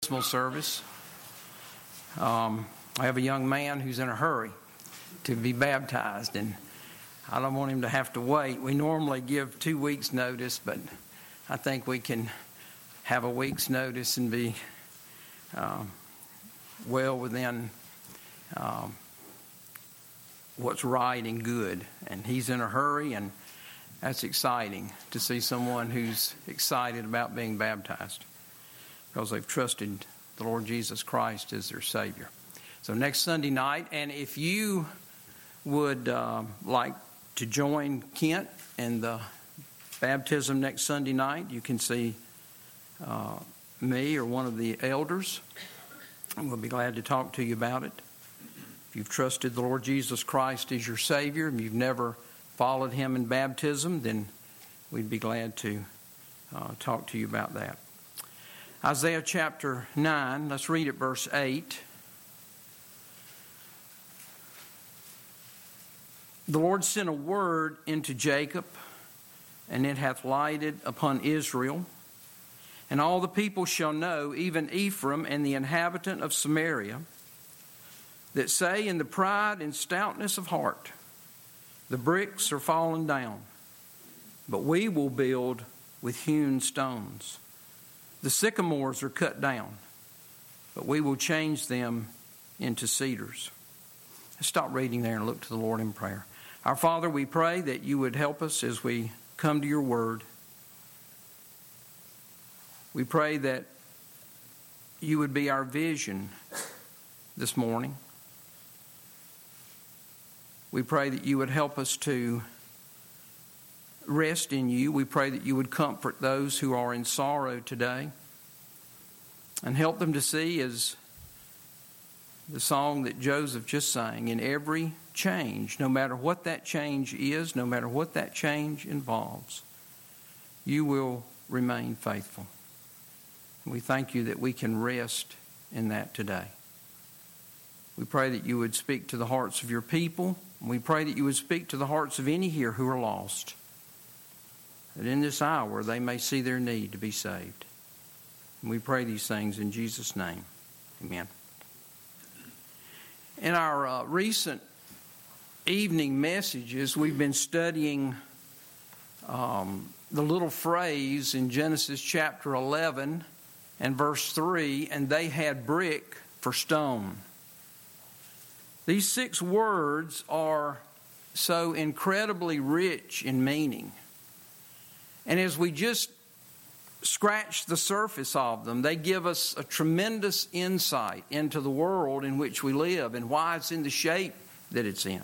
baptismal service. I have a young man who's in a hurry to be baptized, and I don't want him to have to wait. We normally give 2 weeks' notice, but I think we can have a week's notice and be well within what's right and good. And he's in a hurry, and that's exciting to see someone who's excited about being baptized because they've trusted the Lord Jesus Christ as their Savior. So next Sunday night, and if you would like to join Kent in the baptism next Sunday night, you can see me or one of the elders, and we'll be glad to talk to you about it. If you've trusted the Lord Jesus Christ as your Savior and you've never followed Him in baptism, then we'd be glad to talk to you about that. Isaiah chapter 9, let's read at verse 8. The Lord sent a word into Jacob, and it hath lighted upon Israel. And all the people shall know, even Ephraim and the inhabitant of Samaria, that say in the pride and stoutness of heart, the bricks are fallen down, but we will build with hewn stones. The sycamores are cut down, but we will change them into cedars. Let's stop reading there and look to the Lord in prayer. Our Father, we pray that you would help us as we come to your word. We pray that you would be our vision this morning. We pray that you would help us to rest in you. We pray that you would comfort those who are in sorrow today and help them to see, as the song that Joseph just sang, in every change, no matter what that change is, no matter what that change involves, you will remain faithful. We thank you that we can rest in that today. We pray that you would speak to the hearts of your people. We pray that you would speak to the hearts of any here who are lost, that in this hour they may see their need to be saved. And we pray these things in Jesus' name. Amen. In our recent evening messages, we've been studying the little phrase in Genesis chapter 11 and verse 3, and they had brick for stone. These 6 words are so incredibly rich in meaning. And as we just scratch the surface of them, they give us a tremendous insight into the world in which we live and why it's in the shape that it's in.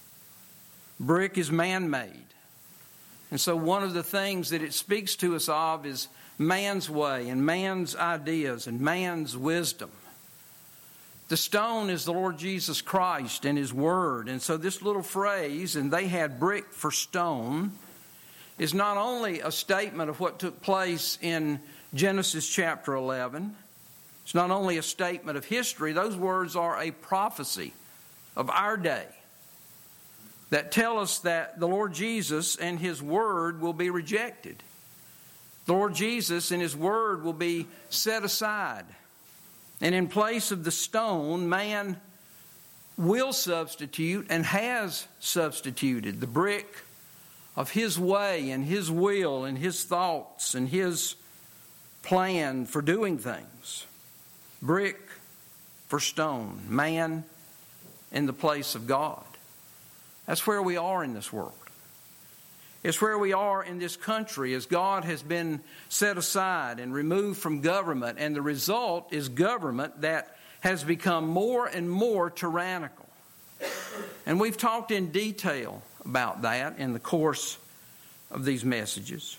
Brick is man-made. And so one of the things that it speaks to us of is man's way and man's ideas and man's wisdom. The stone is the Lord Jesus Christ and His Word. And so this little phrase, and they had brick for stone, is not only a statement of what took place in Genesis chapter 11. It's not only a statement of history. Those words are a prophecy of our day that tell us that the Lord Jesus and His Word will be rejected. The Lord Jesus and His Word will be set aside. And in place of the stone, man will substitute and has substituted the brick of His way and His will and His thoughts and His plan for doing things. Brick for stone. Man in the place of God. That's where we are in this world. It's where we are in this country as God has been set aside and removed from government. And the result is government that has become more and more tyrannical. And we've talked in detail about that in the course of these messages.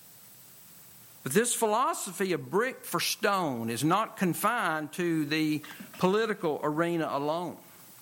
But this philosophy of brick for stone is not confined to the political arena alone.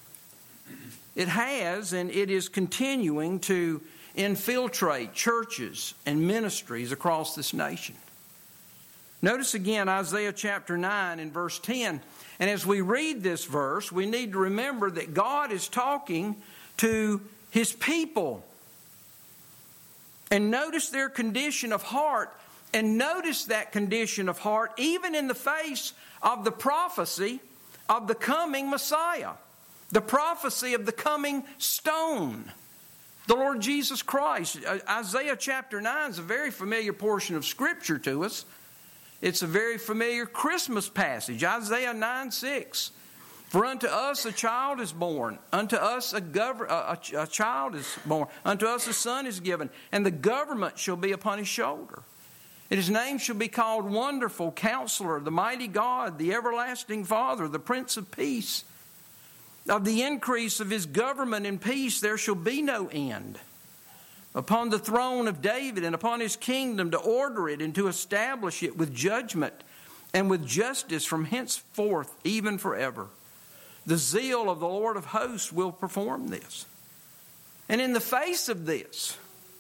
It has, and it is continuing to infiltrate churches and ministries across this nation. Notice again Isaiah chapter 9 and verse 10. And as we read this verse, we need to remember that God is talking to His people. And notice their condition of heart And notice that condition of heart even in the face of the prophecy of the coming Messiah, the prophecy of the coming stone, the Lord Jesus Christ. Isaiah chapter 9 is a very familiar portion of Scripture to us. It's a very familiar Christmas passage, Isaiah 9:6. For unto us a child is born, unto us a child is born, unto us a son is given, and the government shall be upon his shoulder. And his name shall be called Wonderful, Counselor, the Mighty God, the Everlasting Father, the Prince of Peace. Of the increase of his government and peace there shall be no end. Upon the throne of David and upon his kingdom, to order it and to establish it with judgment and with justice from henceforth even forever. The zeal of the Lord of hosts will perform this. And in the face of this,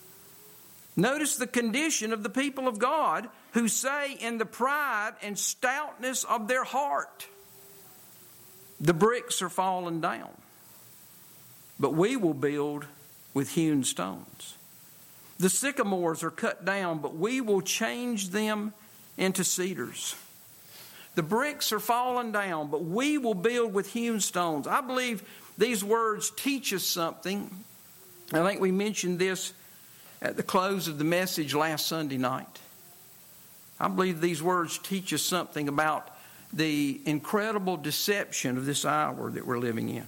notice the condition of the people of God who say in the pride and stoutness of their heart, the bricks are fallen down, but we will build with hewn stones. The sycamores are cut down, but we will change them into cedars. The bricks are fallen down, but we will build with hewn stones. I believe these words teach us something. I think we mentioned this at the close of the message last Sunday night. I believe these words teach us something about the incredible deception of this hour that we're living in.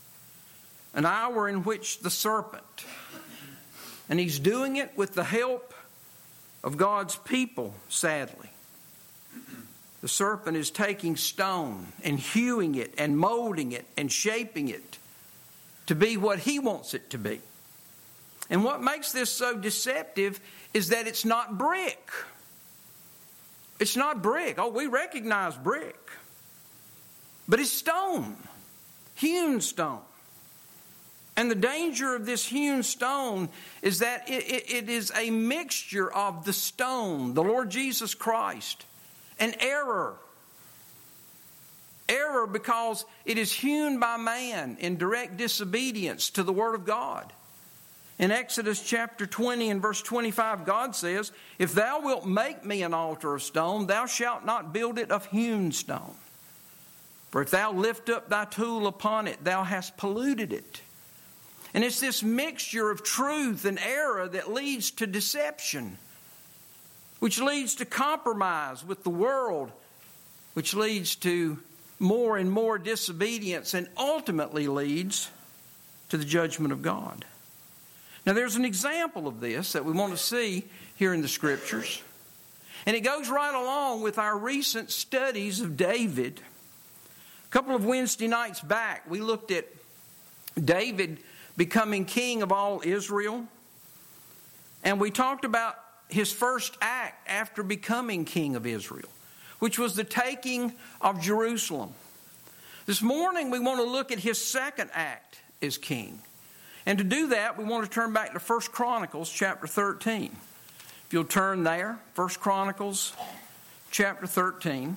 An hour in which the serpent, and he's doing it with the help of God's people, sadly. The serpent is taking stone and hewing it and molding it and shaping it to be what he wants it to be. And what makes this so deceptive is that it's not brick. It's not brick. Oh, we recognize brick. But it's stone. Hewn stone. And the danger of this hewn stone is that it is a mixture of the stone, the Lord Jesus Christ, and error. Error because it is hewn by man in direct disobedience to the Word of God. In Exodus chapter 20 and verse 25, God says, "If thou wilt make me an altar of stone, thou shalt not build it of hewn stone. For if thou lift up thy tool upon it, thou hast polluted it." And it's this mixture of truth and error that leads to deception, which leads to compromise with the world, which leads to more and more disobedience, and ultimately leads to the judgment of God. Now there's an example of this that we want to see here in the Scriptures. And it goes right along with our recent studies of David. A couple of Wednesday nights back, we looked at David becoming king of all Israel. And we talked about his first act after becoming king of Israel, which was the taking of Jerusalem. This morning we want to look at his second act as king. And to do that, we want to turn back to 1 Chronicles chapter 13. If you'll turn there, 1 Chronicles chapter 13.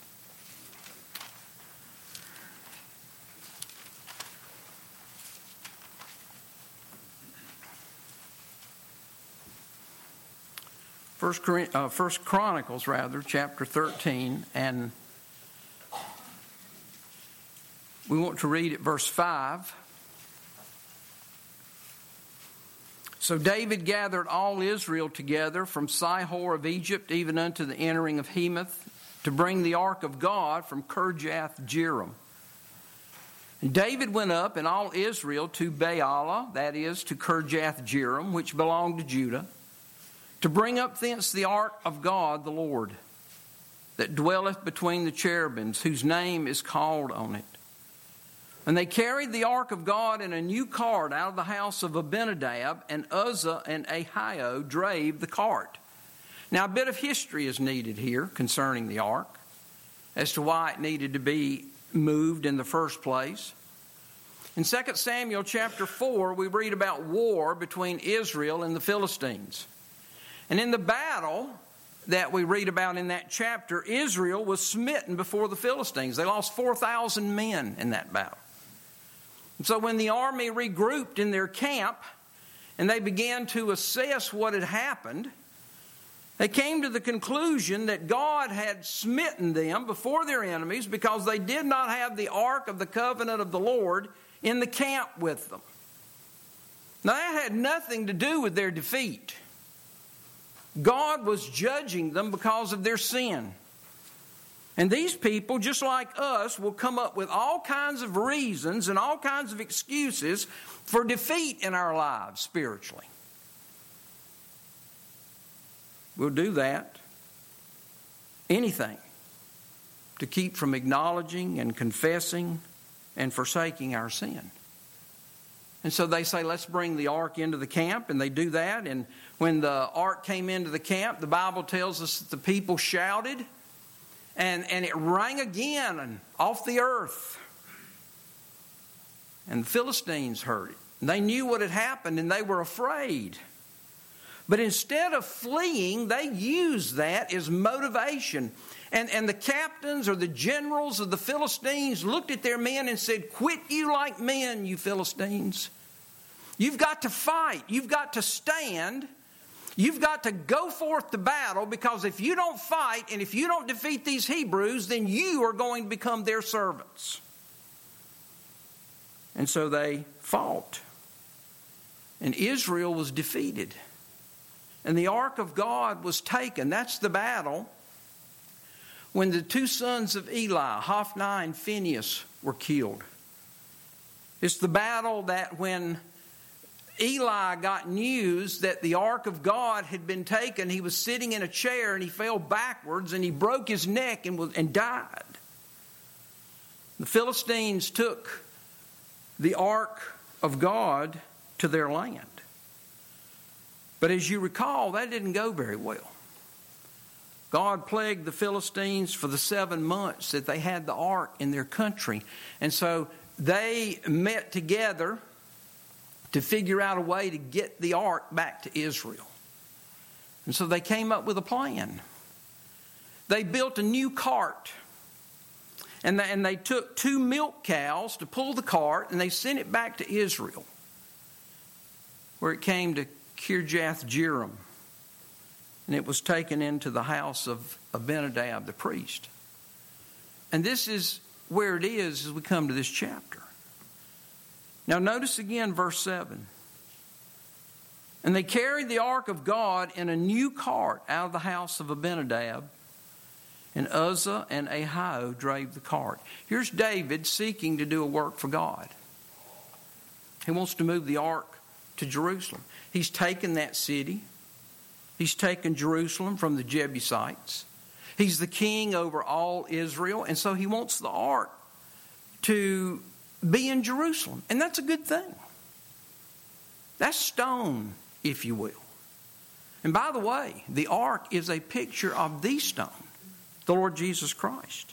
First Chronicles, chapter 13, and we want to read at verse 5. So David gathered all Israel together from Sihor of Egypt even unto the entering of Hemath to bring the ark of God from Kirjath-jearim. And David went up and all Israel to Baalah, that is, to Kirjath-jearim, which belonged to Judah, to bring up thence the ark of God the Lord, that dwelleth between the cherubims, whose name is called on it. And they carried the ark of God in a new cart out of the house of Abinadab, and Uzzah and Ahio drave the cart. Now a bit of history is needed here concerning the ark, as to why it needed to be moved in the first place. In 2 Samuel chapter 4, we read about war between Israel and the Philistines. And in the battle that we read about in that chapter, Israel was smitten before the Philistines. They lost 4,000 men in that battle. And so when the army regrouped in their camp and they began to assess what had happened, They came to the conclusion that God had smitten them before their enemies because they did not have the Ark of the Covenant of the Lord in the camp with them. Now that had nothing to do with their defeat. God was judging them because of their sin. And these people, just like us, will come up with all kinds of reasons and all kinds of excuses for defeat in our lives spiritually. We'll do that. Anything to keep from acknowledging and confessing and forsaking our sin. And so they say, let's bring the ark into the camp, and they do that. And when the ark came into the camp, the Bible tells us that the people shouted, and it rang again off the earth. And the Philistines heard it. And they knew what had happened, and they were afraid. But instead of fleeing, they used that as motivation. And the captains or the generals of the Philistines looked at their men and said, quit you like men, you Philistines. You've got to fight. You've got to stand. You've got to go forth to battle, because if you don't fight and if you don't defeat these Hebrews, then you are going to become their servants. And so they fought. And Israel was defeated. And the ark of God was taken. That's the battle when the two sons of Eli, Hophni and Phinehas, were killed. It's the battle that when Eli got news that the ark of God had been taken, he was sitting in a chair and he fell backwards and he broke his neck and died. The Philistines took the ark of God to their land. But as you recall, that didn't go very well. God plagued the Philistines for the 7 months that they had the ark in their country. And so they met together to figure out a way to get the ark back to Israel. And so they came up with a plan. They built a new cart. And they took 2 milk cows to pull the cart, and they sent it back to Israel, where it came to Kirjath Jearim, and it was taken into the house of Abinadab the priest. And this is where it is as we come to this chapter. Now notice again verse 7. And they carried the ark of God in a new cart out of the house of Abinadab, and Uzzah and Ahio drave the cart. Here's David seeking to do a work for God. He wants to move the ark to Jerusalem. He's taken that city. He's taken Jerusalem from the Jebusites. He's the king over all Israel, and so he wants the ark to be in Jerusalem. And that's a good thing. That's stone, if you will. And by the way, the ark is a picture of the stone, the Lord Jesus Christ.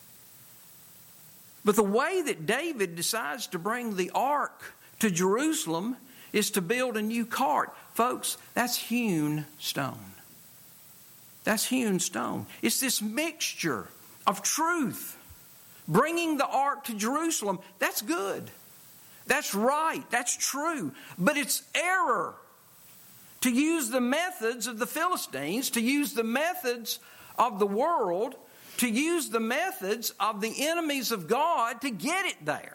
But the way that David decides to bring the ark to Jerusalem is to build a new cart. Folks, that's hewn stone. That's hewn stone. It's this mixture of truth. Bringing the ark to Jerusalem, that's good. That's right. That's true. But it's error to use the methods of the Philistines, to use the methods of the world, to use the methods of the enemies of God to get it there.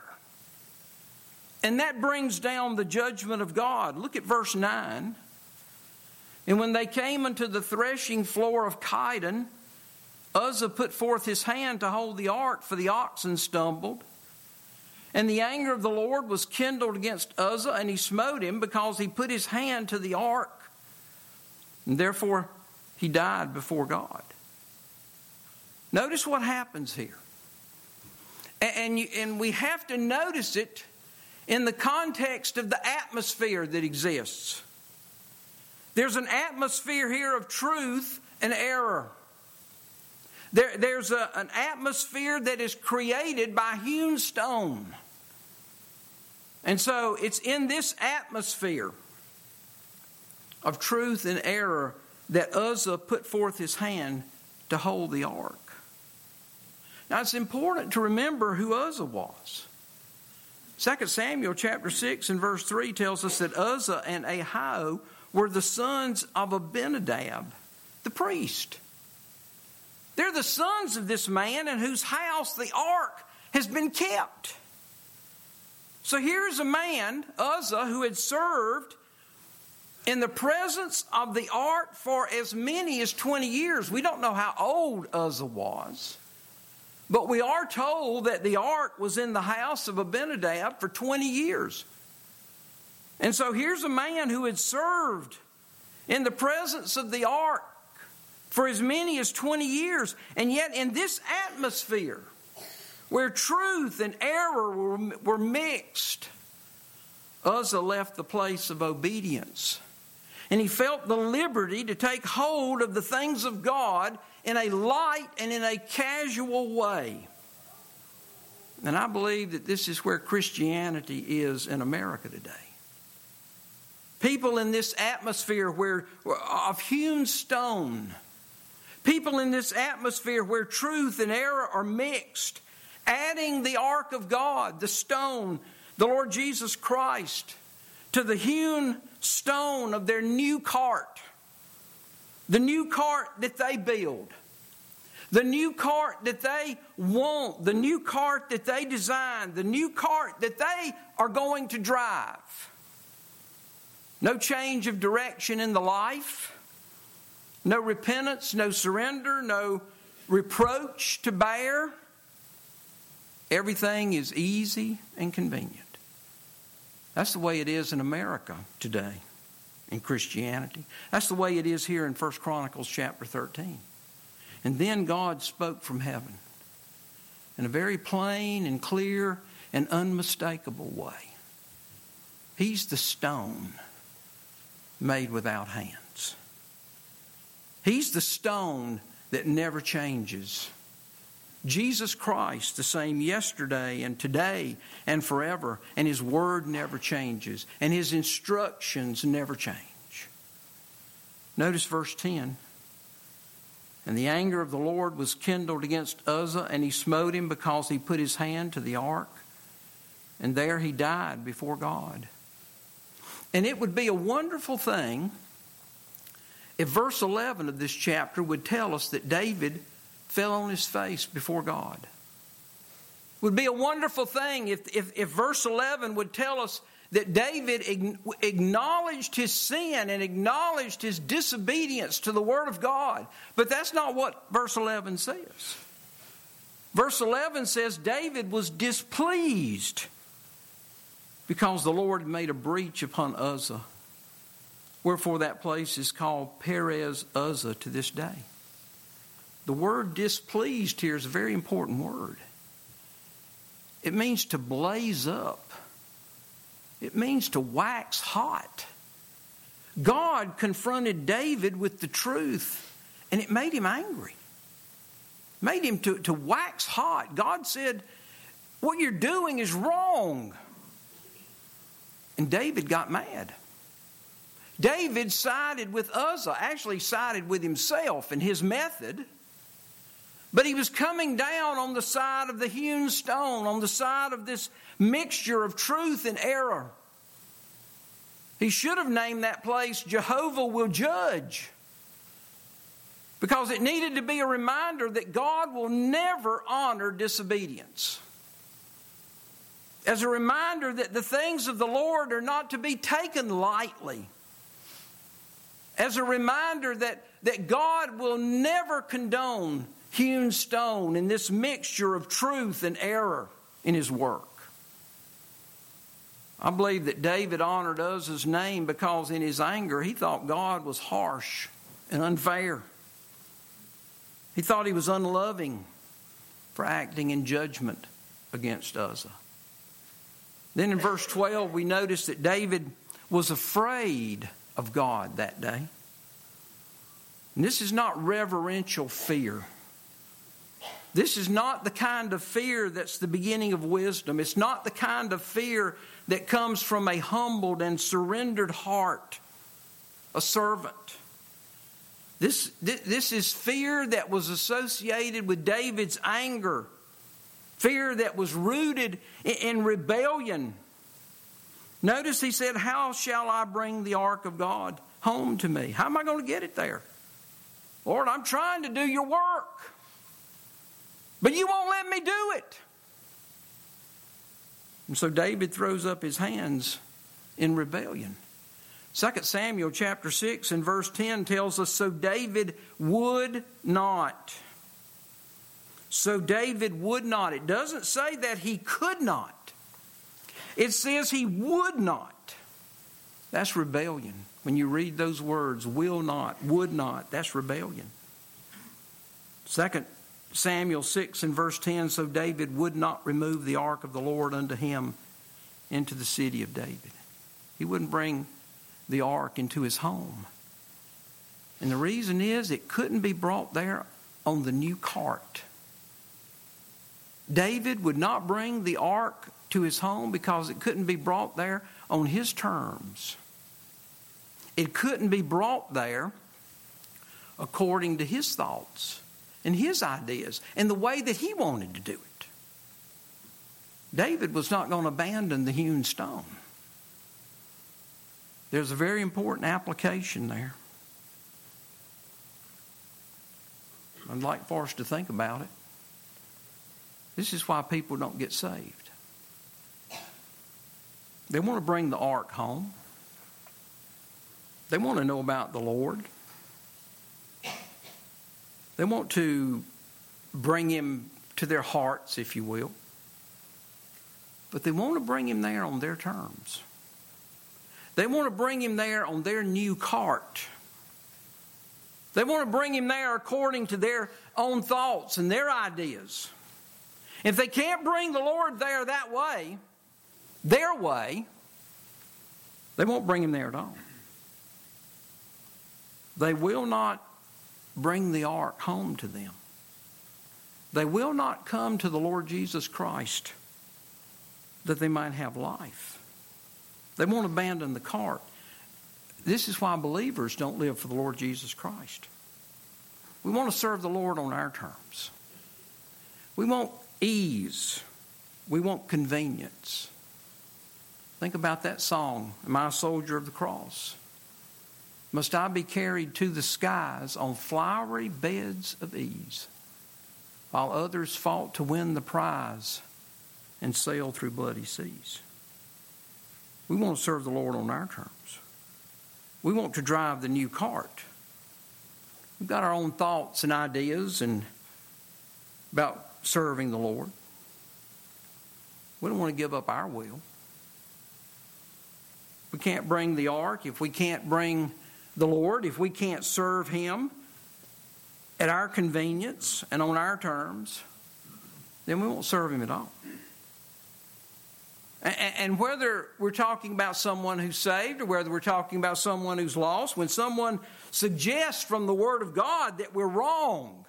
And that brings down the judgment of God. Look at verse 9. And when they came unto the threshing floor of Chidon, Uzzah put forth his hand to hold the ark, for the oxen stumbled. And the anger of the Lord was kindled against Uzzah, and he smote him because he put his hand to the ark. And therefore he died before God. Notice what happens here. And we have to notice it in the context of the atmosphere that exists. There's an atmosphere here of truth and error. There's an atmosphere that is created by hewn stone. And so it's in this atmosphere of truth and error that Uzzah put forth his hand to hold the ark. Now it's important to remember who Uzzah was. 2 Samuel chapter 6 and verse 3 tells us that Uzzah and Ahio were the sons of Abinadab, the priest. They're the sons of this man in whose house the ark has been kept. So here's a man, Uzzah, who had served in the presence of the ark for as many as 20 years. We don't know how old Uzzah was, but we are told that the ark was in the house of Abinadab for 20 years. And so here's a man who had served in the presence of the ark for as many as 20 years. And yet in this atmosphere where truth and error were mixed, Uzzah left the place of obedience. And he felt the liberty to take hold of the things of God in a light and in a casual way. And I believe that this is where Christianity is in America today. People in this atmosphere of hewn stone, people in this atmosphere where truth and error are mixed, adding the ark of God, the stone, the Lord Jesus Christ, to the hewn stone of their new cart, the new cart that they build, the new cart that they want, the new cart that they design, the new cart that they are going to drive. No change of direction in the life, no repentance, no surrender, no reproach to bear. Everything is easy and convenient. That's the way it is in America today, in Christianity. That's the way it is here in 1 Chronicles chapter 13. And then God spoke from heaven in a very plain and clear and unmistakable way. He's the stone made without hands. He's the stone that never changes. Jesus Christ, the same yesterday and today and forever, and His Word never changes, and His instructions never change. Notice verse 10. And the anger of the Lord was kindled against Uzzah, and he smote him because he put his hand to the ark, and there he died before God. And it would be a wonderful thing if verse 11 of this chapter would tell us that David fell on his face before God. It would be a wonderful thing if verse 11 would tell us that David acknowledged his sin and acknowledged his disobedience to the Word of God. But that's not what verse 11 says. Verse 11 says David was displeased because the Lord made a breach upon Uzzah. Wherefore that place is called Perez Uzzah to this day. The word displeased here is a very important word. It means to blaze up. It means to wax hot. God confronted David with the truth, and it made him angry. Made him to wax hot. God said, what you're doing is wrong. And David got mad. David sided with Uzzah, actually sided with himself and his method. But he was coming down on the side of the hewn stone, on the side of this mixture of truth and error. He should have named that place Jehovah Will Judge, because it needed to be a reminder that God will never honor disobedience. As a reminder that the things of the Lord are not to be taken lightly. As a reminder that God will never condone hewn stone in this mixture of truth and error in His work. I believe that David honored Uzzah's name because in his anger he thought God was harsh and unfair. He thought He was unloving for acting in judgment against Uzzah. Then in verse 12 we notice that David was afraid of God that day. And this is not reverential fear. This is not the kind of fear that's the beginning of wisdom. It's not the kind of fear that comes from a humbled and surrendered heart, a servant. This is fear that was associated with David's anger, fear that was rooted in rebellion. Notice he said, how shall I bring the ark of God home to me? How am I going to get it there? Lord, I'm trying to do your work, but you won't let me do it. And so David throws up his hands in rebellion. 2 Samuel chapter 6 and verse 10 tells us, so David would not. So David would not. It doesn't say that he could not. It says he would not. That's rebellion. When you read those words, will not, would not, that's rebellion. 2 Samuel 6 and verse 10, so David would not remove the ark of the Lord unto him into the city of David. He wouldn't bring the ark into his home. And the reason is it couldn't be brought there on the new cart. David would not bring the ark to his home because it couldn't be brought there on his terms. It couldn't be brought there according to his thoughts and his ideas and the way that he wanted to do it. David was not going to abandon the hewn stone. There's a very important application there. I'd like for us to think about it. This is why people don't get saved. They want to bring the ark home. They want to know about the Lord. They want to bring him to their hearts, if you will. But they want to bring him there on their terms. They want to bring him there on their new cart. They want to bring him there according to their own thoughts and their ideas. If they can't bring the Lord there that way, their way, they won't bring him there at all. They will not bring the ark home to them. They will not come to the Lord Jesus Christ that they might have life. They won't abandon the cart. This is why believers don't live for the Lord Jesus Christ. We want to serve the Lord on our terms. We want ease. We want convenience. Think about that song, Am I a Soldier of the Cross? Must I be carried to the skies on flowery beds of ease, while others fought to win the prize and sail through bloody seas? We want to serve the Lord on our terms. We want to drive the new cart. We've got our own thoughts and ideas about serving the Lord. We don't want to give up our will. We can't bring the ark, if we can't bring the Lord, if we can't serve him at our convenience and on our terms, then we won't serve him at all. And whether we're talking about someone who's saved or whether we're talking about someone who's lost, when someone suggests from the Word of God that we're wrong,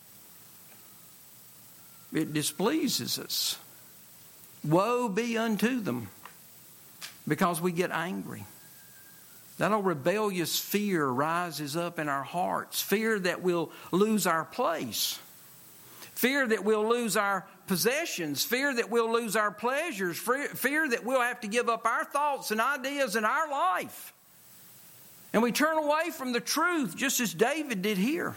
it displeases us. Woe be unto them, because we get angry. That old rebellious fear rises up in our hearts. Fear that we'll lose our place. Fear that we'll lose our possessions. Fear that we'll lose our pleasures. Fear that we'll have to give up our thoughts and ideas in our life. And we turn away from the truth, just as David did here.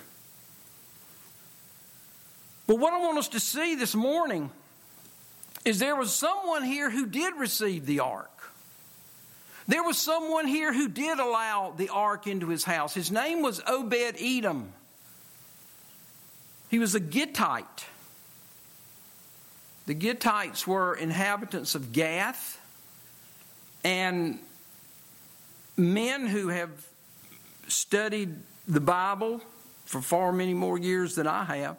But what I want us to see this morning is there was someone here who did receive the ark. There was someone here who did allow the ark into his house. His name was Obed-Edom. He was a Gittite. The Gittites were inhabitants of Gath, and men who have studied the Bible for far many more years than I have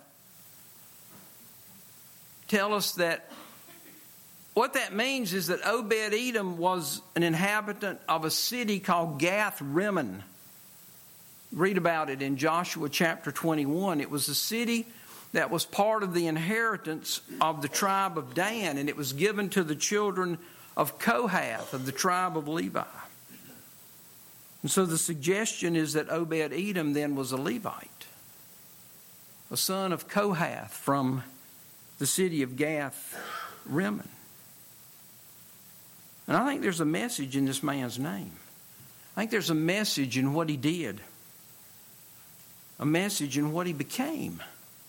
tell us that what that means is that Obed-Edom was an inhabitant of a city called Gath-Rimmon. Read about it in Joshua chapter 21. It was a city that was part of the inheritance of the tribe of Dan, and it was given to the children of Kohath, of the tribe of Levi. And so the suggestion is that Obed-Edom then was a Levite, a son of Kohath from the city of Gath-Rimmon. And I think there's a message in this man's name. I think there's a message in what he did. a message in what he became.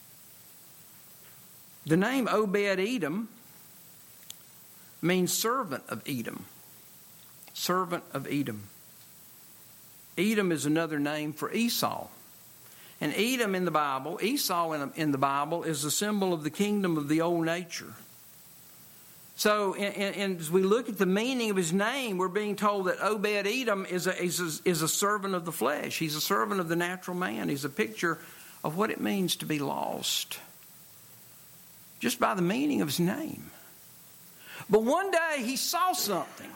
The name Obed-Edom means servant of Edom. Servant of Edom. Edom is another name for Esau. And Edom in the Bible, Esau in the Bible, is a symbol of the kingdom of the old nature. So as we look at the meaning of his name, we're being told that Obed-Edom is a servant of the flesh. He's a servant of the natural man. He's a picture of what it means to be lost, just by the meaning of his name. But one day he saw something.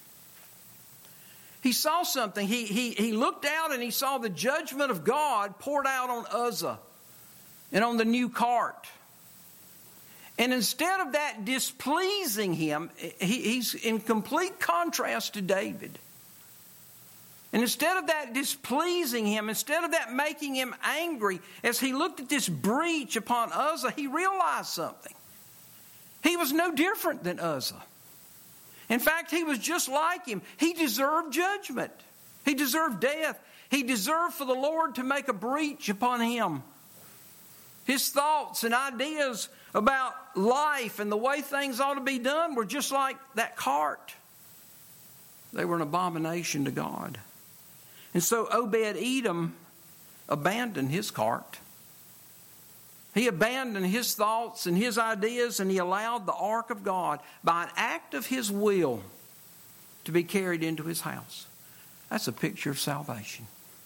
He saw something. He looked out and he saw the judgment of God poured out on Uzzah and on the new cart. And instead of that displeasing him, he's in complete contrast to David. And instead of that displeasing him, instead of that making him angry, as he looked at this breach upon Uzzah, he realized something. He was no different than Uzzah. In fact, he was just like him. He deserved judgment. He deserved death. He deserved for the Lord to make a breach upon him. His thoughts and ideas about life and the way things ought to be done were just like that cart. They were an abomination to God. And so Obed-Edom abandoned his cart. He abandoned his thoughts and his ideas, and he allowed the ark of God, by an act of his will, to be carried into his house. That's a picture of salvation.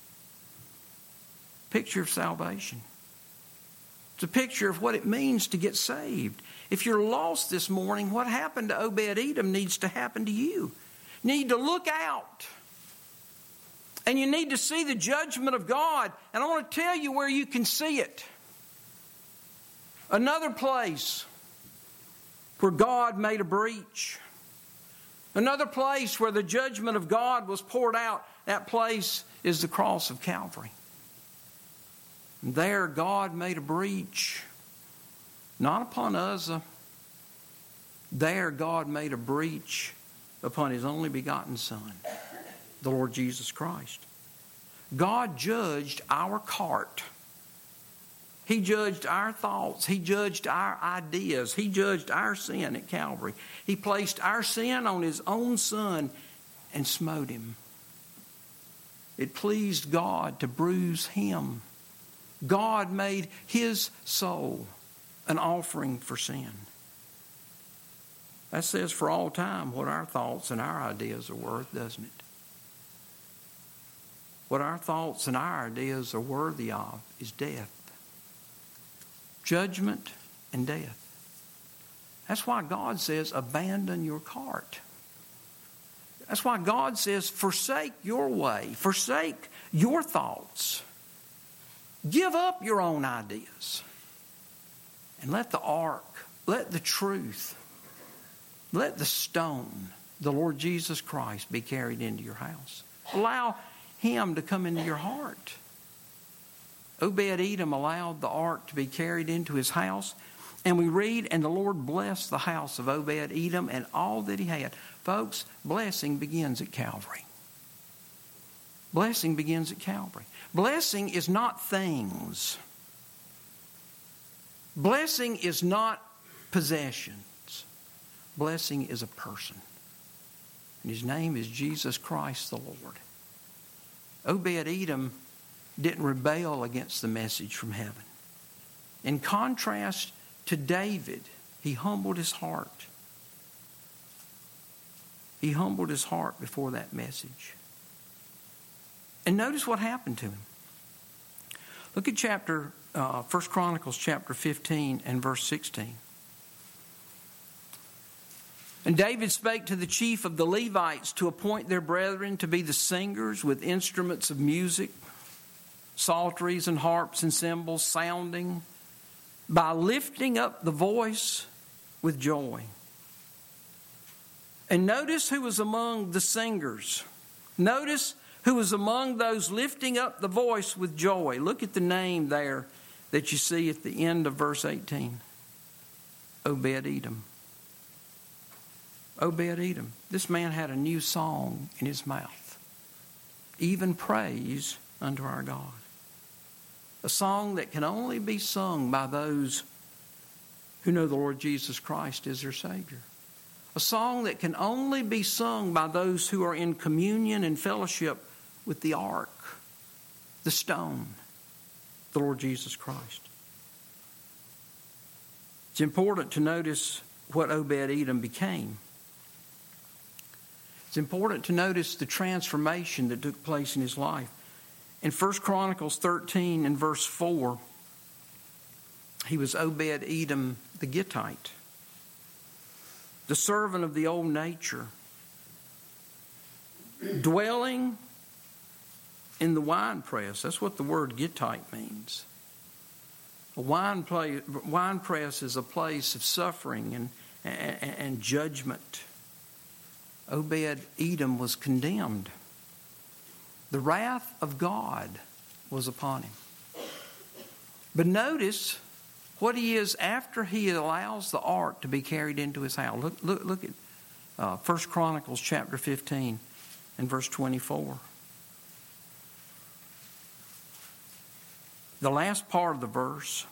Picture of salvation. It's a picture of what it means to get saved. If you're lost this morning, what happened to Obed-Edom needs to happen to you. You need to look out. And you need to see the judgment of God. And I want to tell you where you can see it. Another place where God made a breach. Another place where the judgment of God was poured out. That place is the cross of Calvary. And there God made a breach. Not upon Uzzah. There God made a breach upon His only begotten Son, the Lord Jesus Christ. God judged our cart. He judged our thoughts. He judged our ideas. He judged our sin at Calvary. He placed our sin on His own Son and smote Him. It pleased God to bruise Him. God made His soul an offering for sin. That says for all time what our thoughts and our ideas are worth, doesn't it? What our thoughts and our ideas are worthy of is death. Judgment and death. That's why God says, abandon your cart. That's why God says, forsake your way. Forsake your thoughts. Give up your own ideas. And let the ark, let the truth, let the stone, the Lord Jesus Christ, be carried into your house. Allow Him to come into your heart. Obed-Edom allowed the ark to be carried into his house. And we read, and the Lord blessed the house of Obed-Edom and all that he had. Folks, blessing begins at Calvary. Blessing begins at Calvary. Blessing is not things. Blessing is not possessions. Blessing is a person. And His name is Jesus Christ the Lord. Obed-Edom didn't rebel against the message from heaven. In contrast to David, he humbled his heart. He humbled his heart before that message. And notice what happened to him. Look at 1 Chronicles chapter 15 and verse 16. And David spake to the chief of the Levites to appoint their brethren to be the singers with instruments of music, psalteries and harps and cymbals, sounding by lifting up the voice with joy. And notice who was among the singers. Notice who was among those lifting up the voice with joy. Look at the name there that you see at the end of verse 18. Obed-Edom. Obed-Edom. This man had a new song in his mouth. Even praise unto our God. A song that can only be sung by those who know the Lord Jesus Christ as their Savior. A song that can only be sung by those who are in communion and fellowship with the ark, the stone, the Lord Jesus Christ. It's important to notice what Obed-Edom became. It's important to notice the transformation that took place in his life. In 1 Chronicles 13 and verse 4, he was Obed-Edom the Gittite, the servant of the old nature, dwelling in the winepress. That's what the word Gittite means. A winepress is a place of suffering and judgment. Obed-Edom was condemned. The wrath of God was upon him. But notice what he is after he allows the ark to be carried into his house. Look at 1 Chronicles chapter 15 and verse 24. The last part of the verse.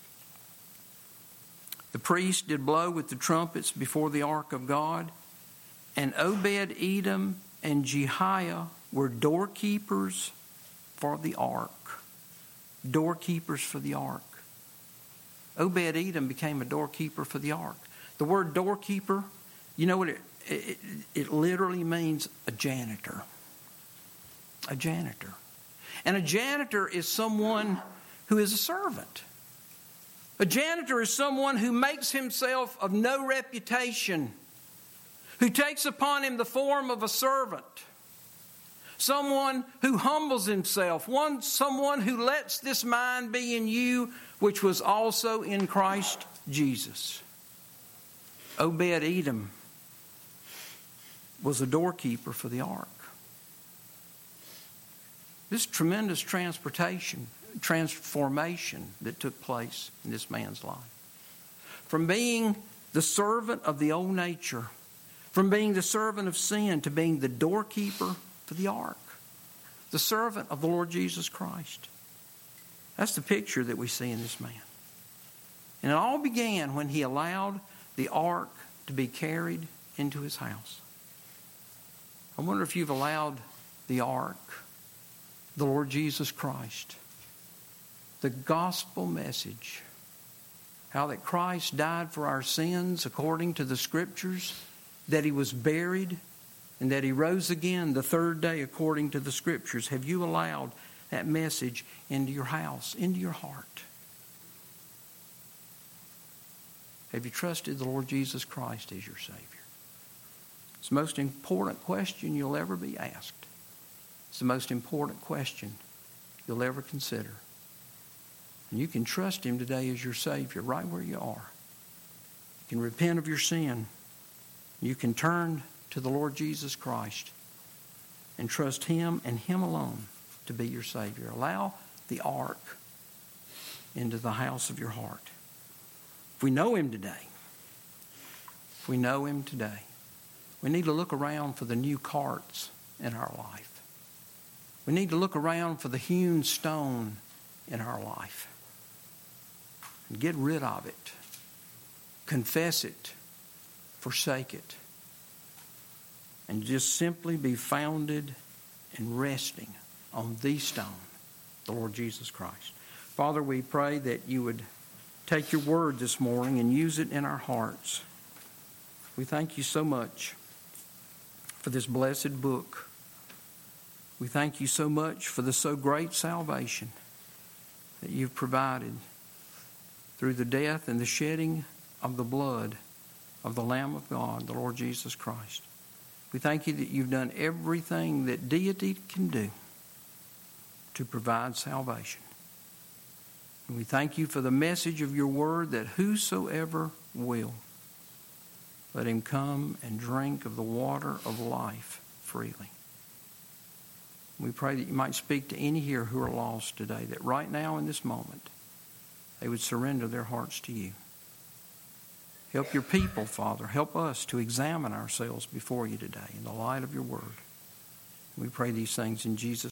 The priest did blow with the trumpets before the ark of God, and Obed-Edom and Jehiah were doorkeepers for the ark. Doorkeepers for the ark. Obed-Edom became a doorkeeper for the ark. The word doorkeeper, you know what it literally means? A janitor. A janitor. And a janitor is someone who is a servant. A janitor is someone who makes himself of no reputation, who takes upon him the form of a servant, someone who humbles himself, someone who lets this mind be in you, which was also in Christ Jesus. Obed-Edom was a doorkeeper for the ark. This tremendous transformation that took place in this man's life. From being the servant of the old nature, from being the servant of sin, to being the doorkeeper for the ark, the servant of the Lord Jesus Christ. That's the picture that we see in this man. And it all began when he allowed the ark to be carried into his house. I wonder if you've allowed the ark, the Lord Jesus Christ, the gospel message, how that Christ died for our sins according to the Scriptures, that he was buried, and that he rose again the third day according to the Scriptures. Have you allowed that message into your house, into your heart? Have you trusted the Lord Jesus Christ as your Savior? It's the most important question you'll ever be asked. It's the most important question you'll ever consider. And you can trust him today as your Savior right where you are. You can repent of your sin. You can turn to the Lord Jesus Christ and trust him and him alone to be your Savior. Allow the ark into the house of your heart. If we know him today, we need to look around for the new carts in our life. We need to look around for the hewn stone in our life. And get rid of it. Confess it. Forsake it. And just simply be founded and resting on the stone, the Lord Jesus Christ. Father, we pray that you would take your word this morning and use it in our hearts. We thank you so much for this blessed book. We thank you so much for the so great salvation that you've provided through the death and the shedding of the blood of the Lamb of God, the Lord Jesus Christ. We thank you that you've done everything that deity can do to provide salvation. And we thank you for the message of your word that whosoever will, let him come and drink of the water of life freely. We pray that you might speak to any here who are lost today, that right now in this moment, they would surrender their hearts to you. Help your people, Father. Help us to examine ourselves before you today in the light of your word. We pray these things in Jesus' name.